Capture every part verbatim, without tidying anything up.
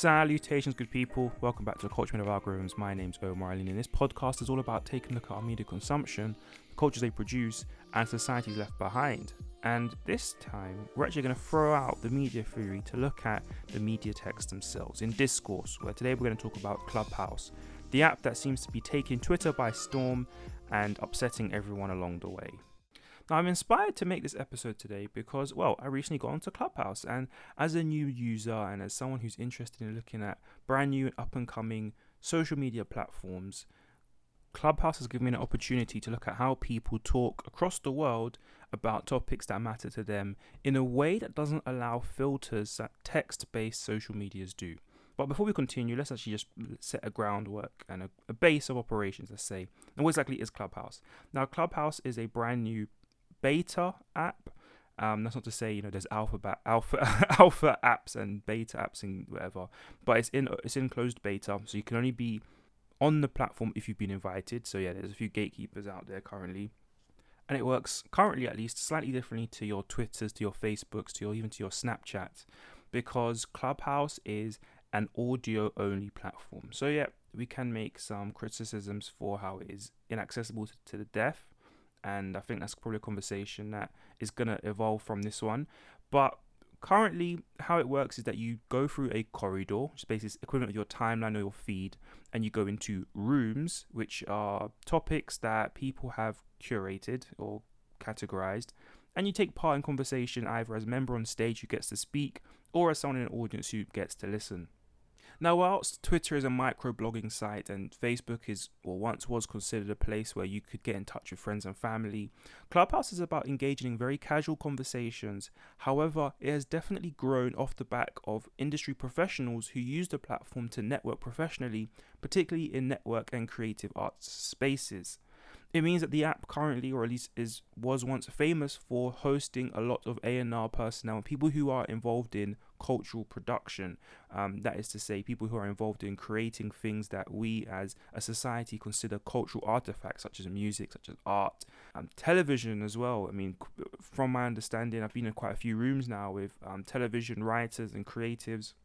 Salutations, good people. Welcome back to the Culture of Algorithms. My name's Omar Ali, and this podcast is all about taking a look at our media consumption, the cultures they produce, and societies left behind. And this time, we're actually going to throw out the media theory to look at the media texts themselves in discourse, where today we're going to talk about Clubhouse, the app that seems to be taking Twitter by storm and upsetting everyone along the way. Now, I'm inspired to make this episode today because, well, I recently got onto Clubhouse, and as a new user and as someone who's interested in looking at brand new and up-and-coming social media platforms, Clubhouse has given me an opportunity to look at how people talk across the world about topics that matter to them in a way that doesn't allow filters that text-based social medias do. But before we continue, let's actually just set a groundwork and a, a base of operations, let's say. And what exactly is Clubhouse? Now, Clubhouse is a brand new beta app. Um, that's not to say, you know, there's alpha ba- alpha alpha apps and beta apps and whatever, but it's in it's in closed beta, so you can only be on the platform if you've been invited. So yeah, there's a few gatekeepers out there currently, and it works currently at least slightly differently to your Twitters, to your Facebooks, to your even to your Snapchats, because Clubhouse is an audio only platform. So yeah, we can make some criticisms for how it is inaccessible to, to the deaf. And I think that's probably a conversation that is going to evolve from this one. But currently, how it works is that you go through a corridor, which is basically equivalent of your timeline or your feed, and you go into rooms, which are topics that people have curated or categorized, and you take part in conversation either as a member on stage who gets to speak or as someone in an audience who gets to listen. Now, whilst Twitter is a micro-blogging site and Facebook is, or once was, considered a place where you could get in touch with friends and family, Clubhouse is about engaging in very casual conversations. However, it has definitely grown off the back of industry professionals who use the platform to network professionally, particularly in network and creative arts spaces. It means that the app currently, or at least is was once famous for hosting a lot of A and R personnel, people who are involved in cultural production. Um, that is to say, people who are involved in creating things that we as a society consider cultural artifacts, such as music, such as art, um, television as well. I mean, from my understanding, I've been in quite a few rooms now with um, television writers and creatives.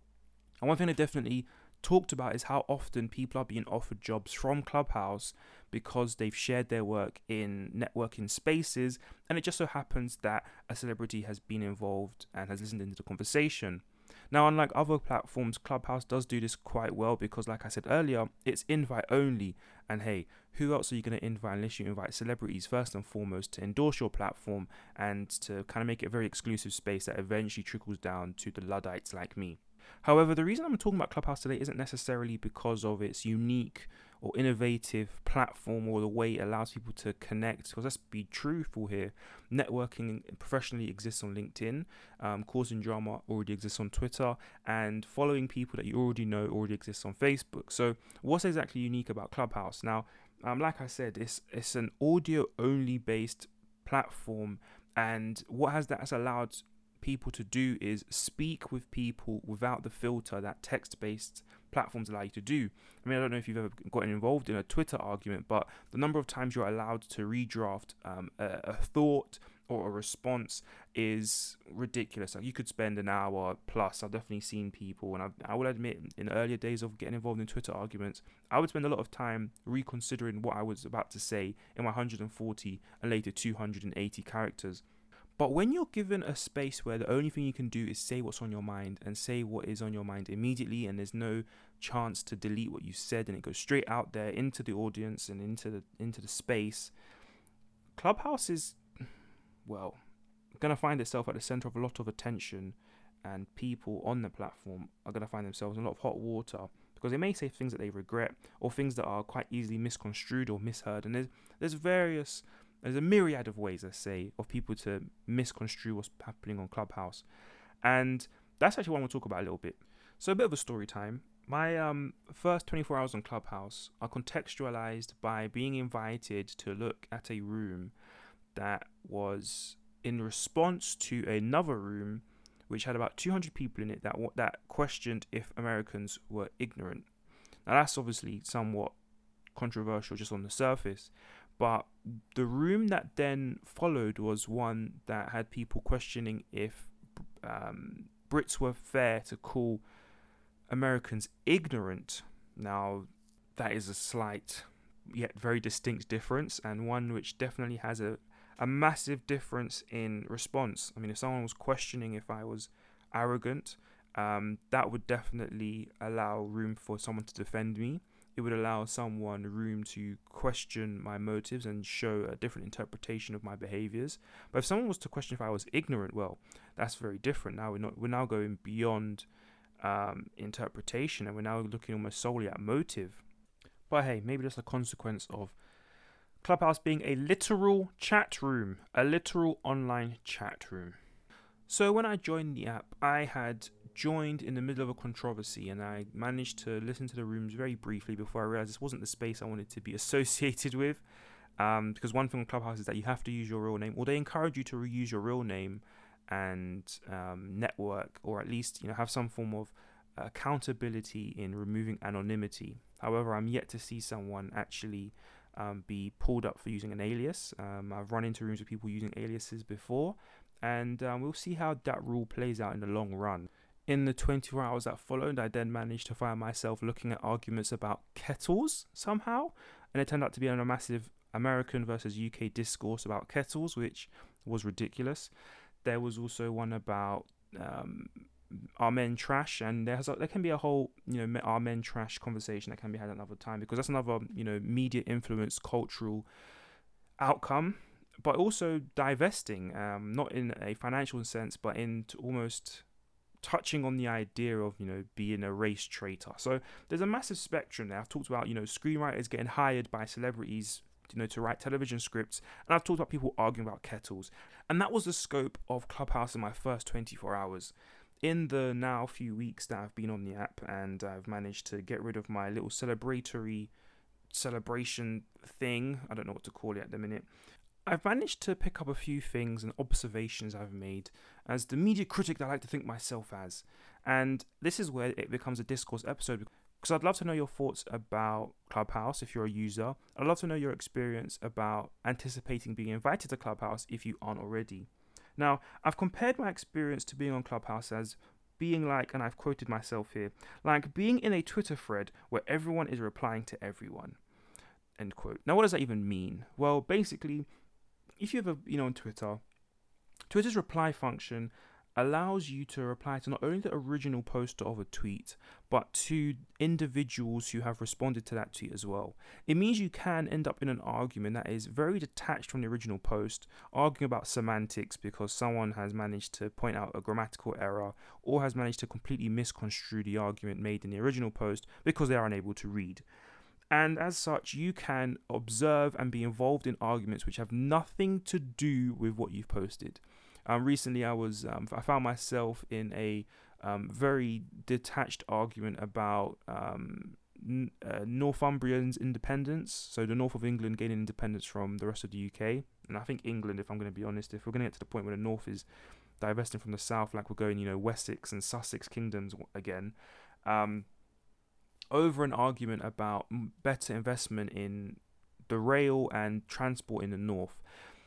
And one thing that definitely talked about is how often people are being offered jobs from Clubhouse because they've shared their work in networking spaces, and it just so happens that a celebrity has been involved and has listened into the conversation. Now, unlike other platforms, Clubhouse does do this quite well because, like I said earlier, it's invite only, and hey, who else are you going to invite unless you invite celebrities first and foremost to endorse your platform and to kind of make it a very exclusive space that eventually trickles down to the Luddites like me. However, the reason I'm talking about Clubhouse today isn't necessarily because of its unique or innovative platform or the way it allows people to connect, because let's be truthful here, networking professionally exists on LinkedIn, um, causing drama already exists on Twitter, and following people that you already know already exists on Facebook. So what's exactly unique about Clubhouse? Now, um, like I said, it's, it's an audio only based platform, and what has that has allowed people to do is speak with people without the filter that text-based platforms allow you to do. I mean, I don't know if you've ever gotten involved in a Twitter argument, but the number of times you're allowed to redraft um, a, a thought or a response is ridiculous. Like, you could spend an hour plus. I've definitely seen people, and I, I will admit, in earlier days of getting involved in Twitter arguments, I would spend a lot of time reconsidering what I was about to say in my one hundred forty and later two hundred eighty characters. But when you're given a space where the only thing you can do is say what's on your mind and say what is on your mind immediately, and there's no chance to delete what you said, and it goes straight out there into the audience and into the into the space, Clubhouse is, well, going to find itself at the center of a lot of attention, and people on the platform are going to find themselves in a lot of hot water because they may say things that they regret or things that are quite easily misconstrued or misheard. And there's there's various There's a myriad of ways, let's say, of people to misconstrue what's happening on Clubhouse. And that's actually what I want to talk about a little bit. So a bit of a story time. My um, first twenty-four hours on Clubhouse are contextualized by being invited to look at a room that was in response to another room which had about two hundred people in it that that questioned if Americans were ignorant. Now, that's obviously somewhat controversial just on the surface. But the room that then followed was one that had people questioning if um, Brits were fair to call Americans ignorant. Now, that is a slight yet very distinct difference, and one which definitely has a, a massive difference in response. I mean, if someone was questioning if I was arrogant, um, that would definitely allow room for someone to defend me. It would allow someone room to question my motives and show a different interpretation of my behaviors. But if someone was to question if I was ignorant, well, that's very different. Now we're not we're now going beyond um, interpretation, and we're now looking almost solely at motive. But hey, maybe that's a consequence of Clubhouse being a literal chat room, a literal online chat room. So when I joined the app, I had joined in the middle of a controversy, and I managed to listen to the rooms very briefly before I realized this wasn't the space I wanted to be associated with. Um, because one thing on Clubhouse is that you have to use your real name, or they encourage you to reuse your real name and um, network, or at least you know have some form of accountability in removing anonymity. However, I'm yet to see someone actually um, be pulled up for using an alias. Um, I've run into rooms with people using aliases before, and um, we'll see how that rule plays out in the long run. In the twenty-four hours that followed, I then managed to find myself looking at arguments about kettles somehow, and it turned out to be a massive American versus U K discourse about kettles, which was ridiculous. There was also one about um, are men trash, and there's a, there can be a whole you know are men trash conversation that can be had another time, because that's another you know media influenced cultural outcome, but also divesting, um, not in a financial sense, but in almost touching on the idea of you know being a race traitor. So there's a massive spectrum there. I've talked about you know screenwriters getting hired by celebrities you know to write television scripts, and I've talked about people arguing about kettles, and that was the scope of Clubhouse in my first twenty-four hours. In the now few weeks that I've been on the app, and I've managed to get rid of my little celebratory celebration thing, I don't know what to call it at the minute, I've managed to pick up a few things and observations I've made as the media critic that I like to think myself as. And this is where it becomes a discourse episode, because I'd love to know your thoughts about Clubhouse if you're a user. I'd love to know your experience about anticipating being invited to Clubhouse if you aren't already. Now, I've compared my experience to being on Clubhouse as being like, and I've quoted myself here, like being in a Twitter thread where everyone is replying to everyone. End quote. Now, what does that even mean? Well, basically, if you ever, you know, on Twitter, Twitter's reply function allows you to reply to not only the original poster of a tweet, but to individuals who have responded to that tweet as well. It means you can end up in an argument that is very detached from the original post, arguing about semantics because someone has managed to point out a grammatical error or has managed to completely misconstrue the argument made in the original post because they are unable to read. And as such, you can observe and be involved in arguments which have nothing to do with what you've posted. Um, recently, I was um, I found myself in a um, very detached argument about um, n- uh, Northumbria's independence. So the north of England gaining independence from the rest of the U K. And I think England, if I'm going to be honest, if we're going to get to the point where the north is divesting from the south, like we're going, you know, Wessex and Sussex kingdoms again, um, over an argument about better investment in the rail and transport in the north.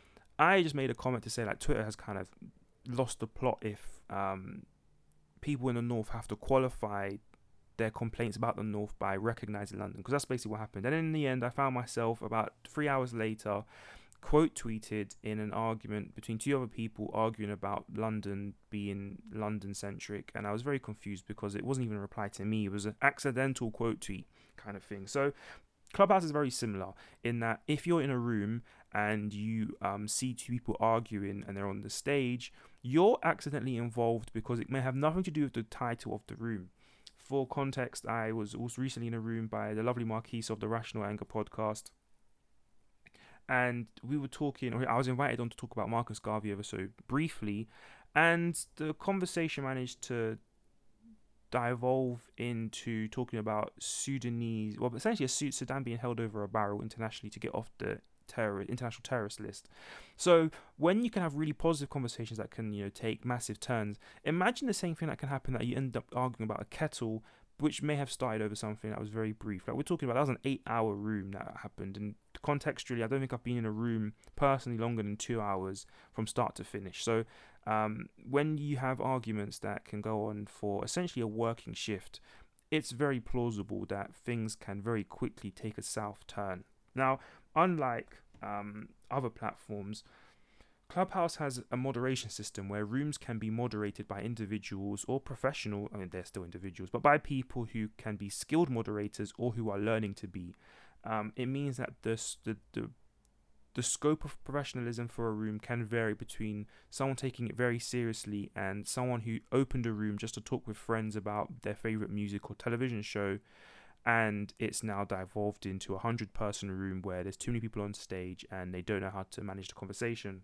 I just made a comment to say that Twitter has kind of lost the plot if um, people in the north have to qualify their complaints about the north by recognizing London, because that's basically what happened. And in the end, I found myself about three hours later quote tweeted in an argument between two other people arguing about London being London centric, and I was very confused because it wasn't even a reply to me. It was an accidental quote tweet kind of thing. So Clubhouse is very similar in that if you're in a room and you um, see two people arguing and they're on the stage, you're accidentally involved because it may have nothing to do with the title of the room. For context, I was also recently in a room by the lovely Marquise of the Rational Anger podcast, and we were talking, or I was invited on to talk about Marcus Garvey ever so briefly, and the conversation managed to devolve into talking about Sudanese, well, essentially a Sudan being held over a barrel internationally to get off the terror international terrorist list. So when you can have really positive conversations that can, you know, take massive turns, imagine the same thing that can happen, that you end up arguing about a kettle, which may have started over something that was very brief. Like we're talking about, that was an eight-hour room that happened, and contextually, I don't think I've been in a room personally longer than two hours from start to finish. So um, when you have arguments that can go on for essentially a working shift, it's very plausible that things can very quickly take a south turn. Now, unlike um, other platforms, Clubhouse has a moderation system where rooms can be moderated by individuals or professional, I mean, they're still individuals, but by people who can be skilled moderators or who are learning to be. Um, it means that the, the, the, the scope of professionalism for a room can vary between someone taking it very seriously and someone who opened a room just to talk with friends about their favorite music or television show, and it's now devolved into a hundred person room where there's too many people on stage and they don't know how to manage the conversation.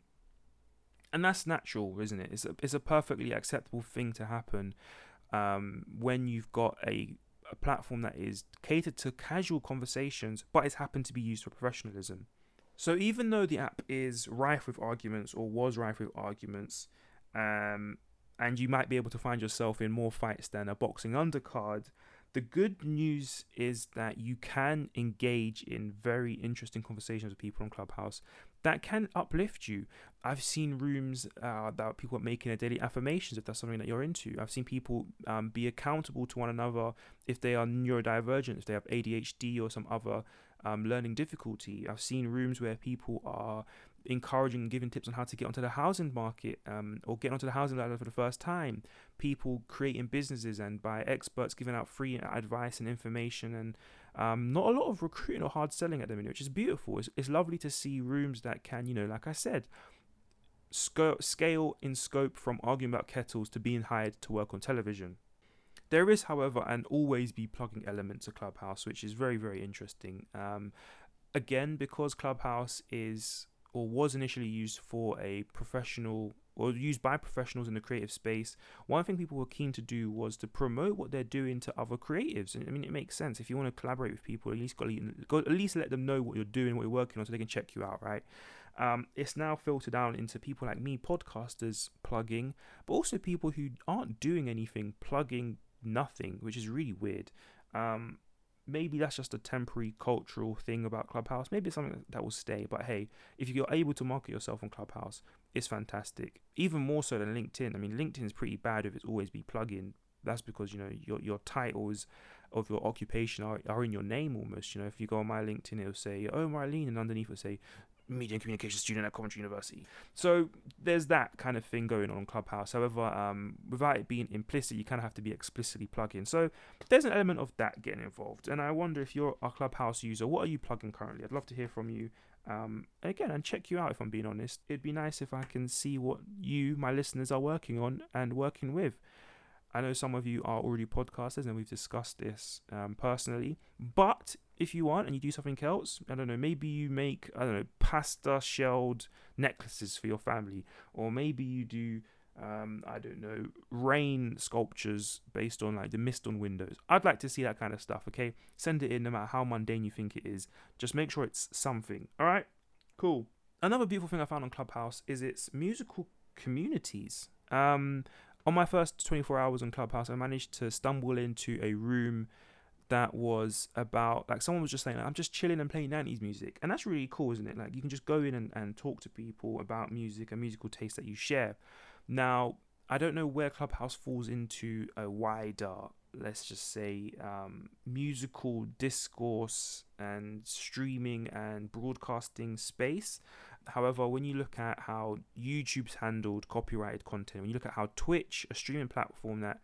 And that's natural, isn't it? It's a, it's a perfectly acceptable thing to happen um, when you've got a, a platform that is catered to casual conversations, but it's happened to be used for professionalism. So even though the app is rife with arguments, or was rife with arguments, um, and you might be able to find yourself in more fights than a boxing undercard, the good news is that you can engage in very interesting conversations with people on Clubhouse that can uplift you. I've seen rooms uh, that people are making a daily affirmations, if that's something that you're into. I've seen people um, be accountable to one another if they are neurodivergent, if they have A D H D or some other um, learning difficulty. I've seen rooms where people are encouraging and giving tips on how to get onto the housing market um, or get onto the housing ladder for the first time. People creating businesses and by experts giving out free advice and information, and um, not a lot of recruiting or hard selling at the minute, which is beautiful. It's, it's lovely to see rooms that can, you know, like I said, sc- scale in scope from arguing about kettles to being hired to work on television. There is, however, an always be plugging element to Clubhouse, which is very, very interesting. Um, again, because Clubhouse is or was initially used for a professional or used by professionals in the creative space, one thing people were keen to do was to promote what they're doing to other creatives. And I mean, it makes sense. If you want to collaborate with people, at least got to, at least let them know what you're doing, what you're working on, so they can check you out, right? Um, it's now filtered down into people like me, podcasters, plugging, but also people who aren't doing anything, plugging nothing, which is really weird. Um, Maybe that's just a temporary cultural thing about Clubhouse. Maybe it's something that will stay. But hey, if you're able to market yourself on Clubhouse, it's fantastic. Even more so than LinkedIn. I mean, LinkedIn is pretty bad if it's always be plug-in. That's because, you know, your your titles of your occupation are, are in your name almost. You know, if you go on my LinkedIn, it'll say, oh, Marlene, and underneath it'll say, media and communication student at Coventry University. So there's that kind of thing going on in Clubhouse. However, um, without it being implicit, you kind of have to be explicitly plugged in. So there's an element of that getting involved. And I wonder, if you're a Clubhouse user, what are you plugging currently? I'd love to hear from you. Um, again, and check you out if I'm being honest. It'd be nice if I can see what you, my listeners, are working on and working with. I know some of you are already podcasters and we've discussed this um, personally, but if you want and you do something else, I don't know, maybe you make, I don't know, pasta shelled necklaces for your family, or maybe you do, um, I don't know, rain sculptures based on like the mist on windows. I'd like to see that kind of stuff, okay? Send it in no matter how mundane you think it is. Just make sure it's something, all right? Cool. Another beautiful thing I found on Clubhouse is its musical communities. Um... On my first twenty-four hours on Clubhouse, I managed to stumble into a room that was about, like, someone was just saying, like, I'm just chilling and playing nineties music. And that's really cool, isn't it? Like, you can just go in and, and talk to people about music and musical taste that you share. Now, I don't know where Clubhouse falls into a wider, let's just say, um, musical discourse and streaming and broadcasting space. However, when you look at how YouTube's handled copyrighted content, when you look at how Twitch, a streaming platform that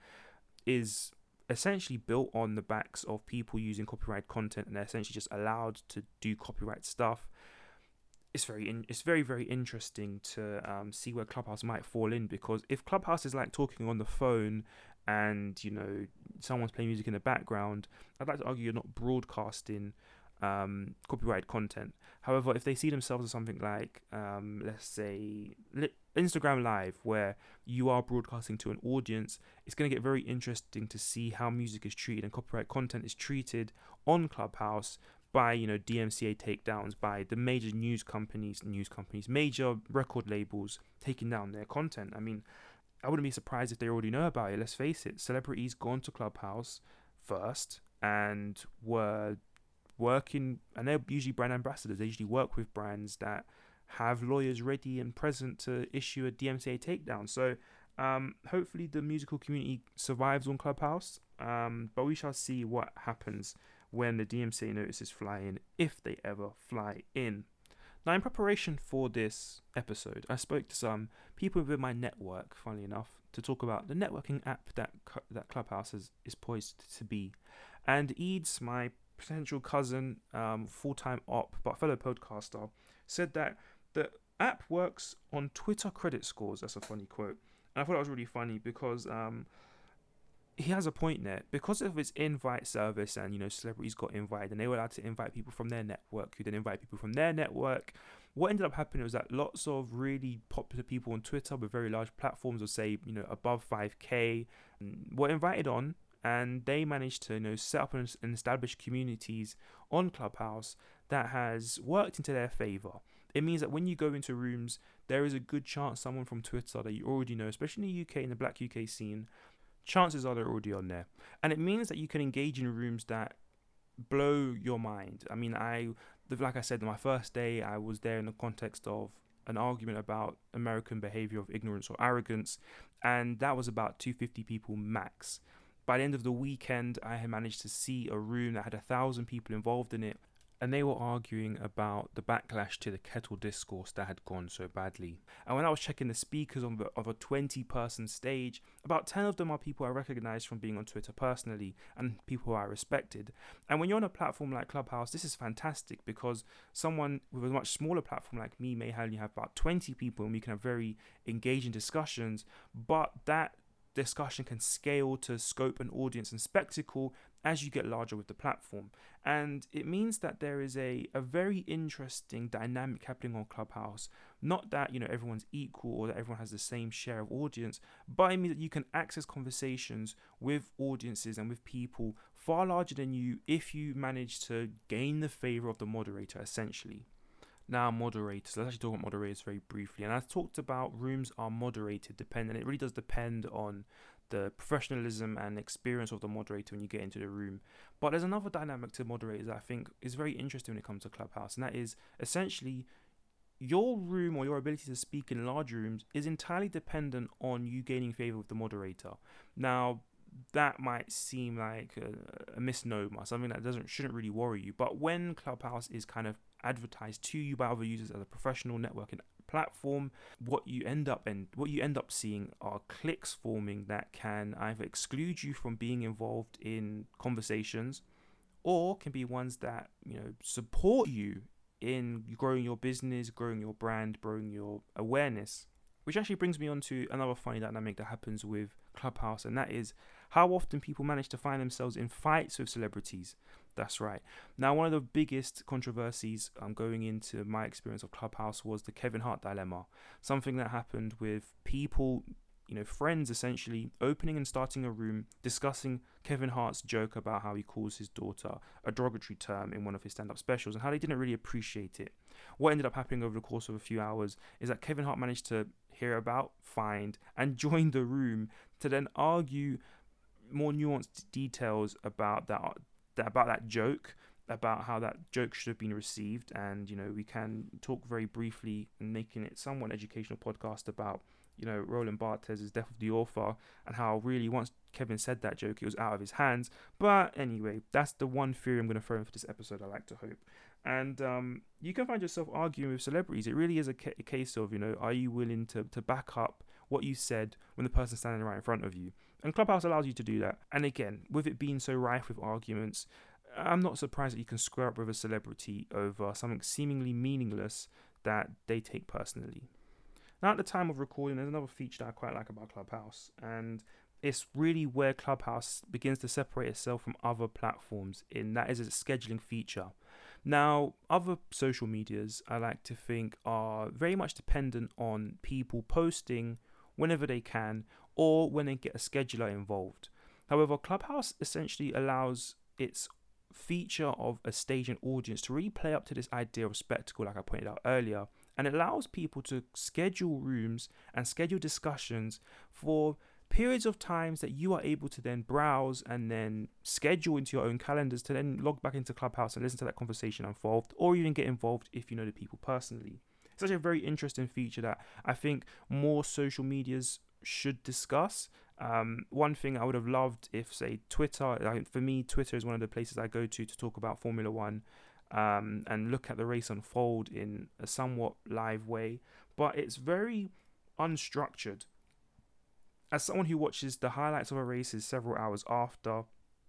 is essentially built on the backs of people using copyrighted content and they're essentially just allowed to do copyright stuff, it's very in, it's very very interesting to um, see where Clubhouse might fall in. Because if Clubhouse is like talking on the phone and, you know, someone's playing music in the background, I'd like to argue you're not broadcasting um, copyrighted content. However, if they see themselves as something like, um, let's say, li- Instagram Live, where you are broadcasting to an audience, it's going to get very interesting to see how music is treated and copyright content is treated on Clubhouse by, you know, D M C A takedowns, by the major news companies, news companies, major record labels taking down their content. I mean, I wouldn't be surprised if they already know about it. Let's face it, celebrities gone to Clubhouse first and were working, and they're usually brand ambassadors. They usually work with brands that have lawyers ready and present to issue a D M C A takedown. So Um, hopefully the musical community survives on Clubhouse, um, but we shall see what happens when the D M C A notices fly in, if they ever fly in. Now, in preparation for this episode, I spoke to some people within my network, funnily enough, to talk about the networking app that that Clubhouse is, is poised to be. And Eads, my potential cousin, um, full-time op, but fellow podcaster, said that the app works on Twitter credit scores. That's a funny quote. And I thought that was really funny because um, he has a point there. Because of its invite service and, you know, celebrities got invited and they were allowed to invite people from their network who then invite people from their network. What ended up happening was that lots of really popular people on Twitter with very large platforms of, say, you know, above five K were invited on, and they managed to, you know, set up and establish communities on Clubhouse that has worked into their favor. It means that when you go into rooms, there is a good chance someone from Twitter that you already know, especially in the U K, in the black U K scene, chances are they're already on there. And it means that you can engage in rooms that blow your mind. I mean, I, like I said, my first day, I was there in the context of an argument about American behavior of ignorance or arrogance, and that was about two hundred fifty people max. By the end of the weekend, I had managed to see a room that had a thousand people involved in it, and they were arguing about the backlash to the kettle discourse that had gone so badly. And when I was checking the speakers of, the, of a twenty-person stage, about ten of them are people I recognized from being on Twitter personally and people who I respected. And when you're on a platform like Clubhouse, this is fantastic because someone with a much smaller platform like me may only have about twenty people and we can have very engaging discussions, but that discussion can scale to scope and audience and spectacle as you get larger with the platform. And it means that there is a, a very interesting dynamic happening on Clubhouse. Not that, you know, everyone's equal or that everyone has the same share of audience, but it means that you can access conversations with audiences and with people far larger than you if you manage to gain the favor of the moderator, essentially. Now, moderators, let's actually talk about moderators very briefly. And I've talked about rooms are moderated dependent. It really does depend on the professionalism and experience of the moderator when you get into the room. But there's another dynamic to moderators that I think is very interesting when it comes to Clubhouse, and that is essentially your room or your ability to speak in large rooms is entirely dependent on you gaining favor with the moderator. Now, that might seem like a, a misnomer, something that doesn't shouldn't really worry you. But when Clubhouse is kind of advertised to you by other users as a professional networking platform, what you end up and what you end up seeing are cliques forming that can either exclude you from being involved in conversations, or can be ones that, you know, support you in growing your business, growing your brand, growing your awareness. Which actually brings me on to another funny dynamic that happens with Clubhouse, and that is how often people manage to find themselves in fights with celebrities. That's right. Now, one of the biggest controversies um, going into my experience of Clubhouse was the Kevin Hart dilemma. Something that happened with people, you know, friends essentially, opening and starting a room discussing Kevin Hart's joke about how he calls his daughter a derogatory term in one of his stand-up specials and how they didn't really appreciate it. What ended up happening over the course of a few hours is that Kevin Hart managed to hear about, find, and join the room to then argue more nuanced details about that, that about that joke, about how that joke should have been received. And, you know, we can talk very briefly, making it somewhat educational podcast about, you know, Roland Barthes' Death of the Author, and how really once Kevin said that joke, it was out of his hands. But anyway, that's the one theory I'm going to throw in for this episode, I like to hope. And um, you can find yourself arguing with celebrities. It really is a, ca- a case of, you know, are you willing to, to back up what you said when the person's standing right in front of you? And Clubhouse allows you to do that. And again, with it being so rife with arguments, I'm not surprised that you can square up with a celebrity over something seemingly meaningless that they take personally. Now, at the time of recording, there's another feature that I quite like about Clubhouse, and it's really where Clubhouse begins to separate itself from other platforms, in that is a scheduling feature. Now, other social medias, I like to think, are very much dependent on people posting whenever they can or when they get a scheduler involved. However, Clubhouse essentially allows its feature of a stage and audience to really play up to this idea of spectacle, like I pointed out earlier, and it allows people to schedule rooms and schedule discussions for periods of times that you are able to then browse and then schedule into your own calendars to then log back into Clubhouse and listen to that conversation unfold, or even get involved if you know the people personally. It's actually a very interesting feature that I think more social medias should discuss. Um, one thing I would have loved if, say, Twitter, like for me, Twitter is one of the places I go to to talk about Formula One um, and look at the race unfold in a somewhat live way, but it's very unstructured. As someone who watches the highlights of a races several hours after,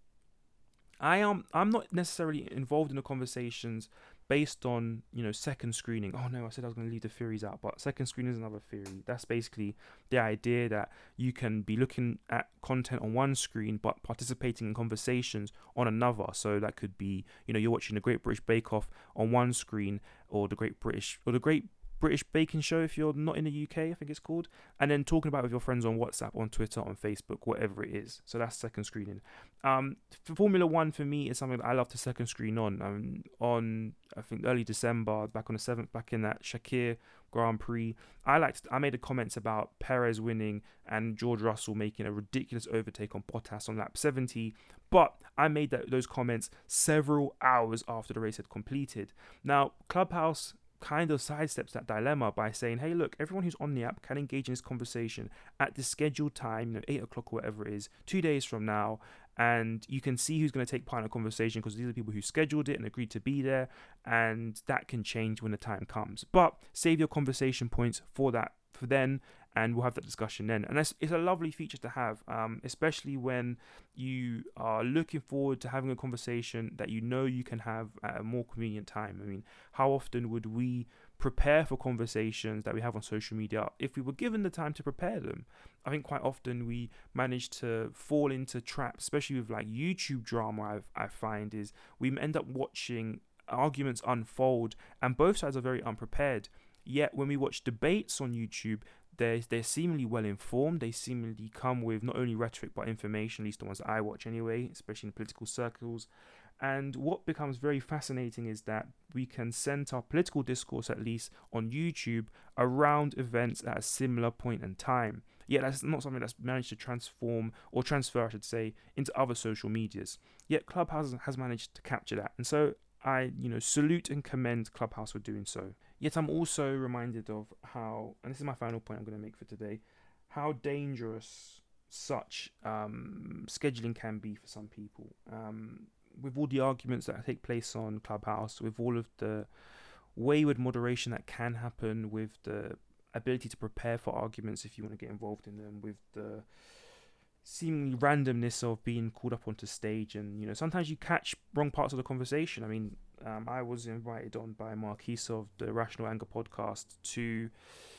I am I'm not necessarily involved in the conversations based on, you know, second screening. Oh no, I said I was going to leave the theories out, but second screening is another theory. That's basically the idea that you can be looking at content on one screen but participating in conversations on another. So that could be, you know, you're watching the Great British Bake Off on one screen, or the Great British or the Great British Baking Show if you're not in the U K, I think it's called, and then talking about it with your friends on WhatsApp, on Twitter, on Facebook, whatever it is. So that's second screening. Um, for Formula One for me is something that I love to second screen on. Um, on I think early December, back on the seventh, back in that Shakir Grand Prix, I liked. I made a comments about Perez winning and George Russell making a ridiculous overtake on Bottas on lap seventy. But I made that, those comments several hours after the race had completed. Now, Clubhouse kind of sidesteps that dilemma by saying, hey, look, everyone who's on the app can engage in this conversation at the scheduled time, you know, eight o'clock or whatever it is, two days from now, and you can see who's going to take part in a conversation because these are the people who scheduled it and agreed to be there, and that can change when the time comes. But save your conversation points for that, for then, and we'll have that discussion then. And that's, it's a lovely feature to have, um, especially when you are looking forward to having a conversation that you know you can have at a more convenient time. I mean, how often would we prepare for conversations that we have on social media if we were given the time to prepare them? I think quite often we manage to fall into traps, especially with like YouTube drama. I've, I find is we end up watching arguments unfold and both sides are very unprepared. Yet when we watch debates on YouTube, They're, they're seemingly well informed. They seemingly come with not only rhetoric but information, at least the ones that I watch anyway, especially in political circles. And what becomes very fascinating is that we can center our political discourse, at least on YouTube, around events at a similar point in time. Yet that's not something that's managed to transform or transfer, I should say, into other social medias. Yet Clubhouse has managed to capture that. And so I, you know, salute and commend Clubhouse for doing so. Yet I'm also reminded of how, and this is my final point I'm going to make for today, how dangerous such um, scheduling can be for some people. Um, with all the arguments that take place on Clubhouse, with all of the wayward moderation that can happen, with the ability to prepare for arguments if you want to get involved in them, with the seemingly randomness of being called up onto stage, and you know sometimes you catch wrong parts of the conversation. I mean, um, I was invited on by Marquise of the Rational Anger podcast to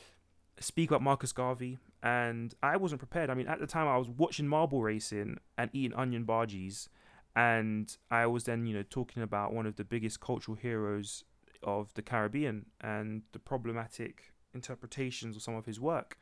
speak about Marcus Garvey, and I wasn't prepared. I mean, at the time I was watching marble racing and eating onion bhajis, and I was then you know talking about one of the biggest cultural heroes of the Caribbean and the problematic interpretations of some of his work,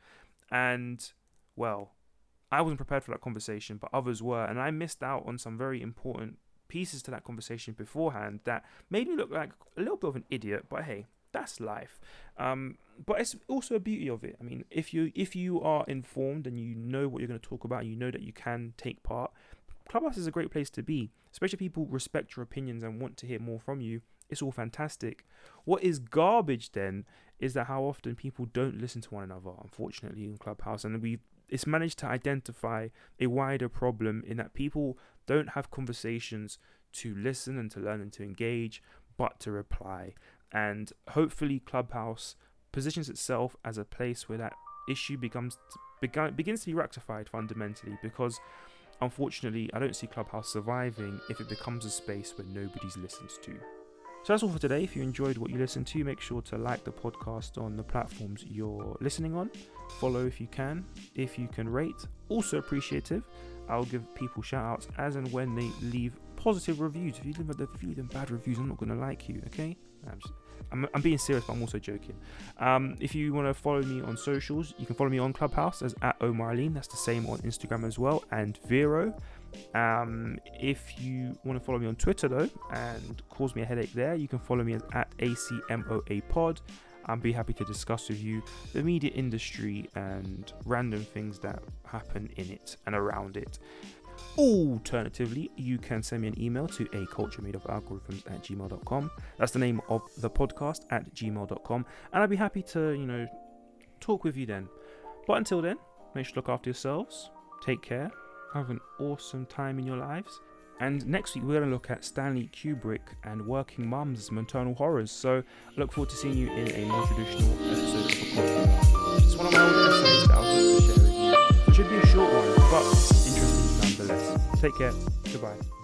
and well, I wasn't prepared for that conversation, but others were, and I missed out on some very important pieces to that conversation beforehand that made me look like a little bit of an idiot, but hey, that's life. Um, but it's also a beauty of it. I mean, if you if you are informed and you know what you're going to talk about, and you know that you can take part, Clubhouse is a great place to be, especially if people respect your opinions and want to hear more from you. It's all fantastic. What is garbage then is that how often people don't listen to one another, unfortunately, in Clubhouse, and we've it's managed to identify a wider problem in that people don't have conversations to listen and to learn and to engage, but to reply. And hopefully Clubhouse positions itself as a place where that issue becomes begin, begins to be rectified fundamentally, because unfortunately I don't see Clubhouse surviving if it becomes a space where nobody's listened to. So that's all for today. If you enjoyed what you listened to, make sure to like the podcast on the platforms you're listening on. Follow if you can. If you can rate, also appreciative. I'll give people shout outs as and when they leave positive reviews. If you leave, if you leave them bad reviews, I'm not going to like you, okay? I'm, just, I'm, I'm being serious, but I'm also joking. Um, if you want to follow me on socials, you can follow me on Clubhouse as at Omar Aline. That's the same on Instagram as well, and Vero. Um, if you want to follow me on Twitter though and cause me a headache there, you can follow me as at A C M O A pod. I'll be happy to discuss with you the media industry and random things that happen in it and around it. Alternatively, you can send me an email to a culture made of algorithms at gmail dot com. That's the name of the podcast, at gmail dot com, and I'd be happy to, you know, talk with you then. But until then, make sure to look after yourselves. Take care. Have an awesome time in your lives. And next week, we're going to look at Stanley Kubrick and working mums, maternal horrors. So I look forward to seeing you in a more traditional episode of the podcast. It's one of my old episodes that I was going to share with you. It should be a short one, but interesting nonetheless. Take care. Goodbye.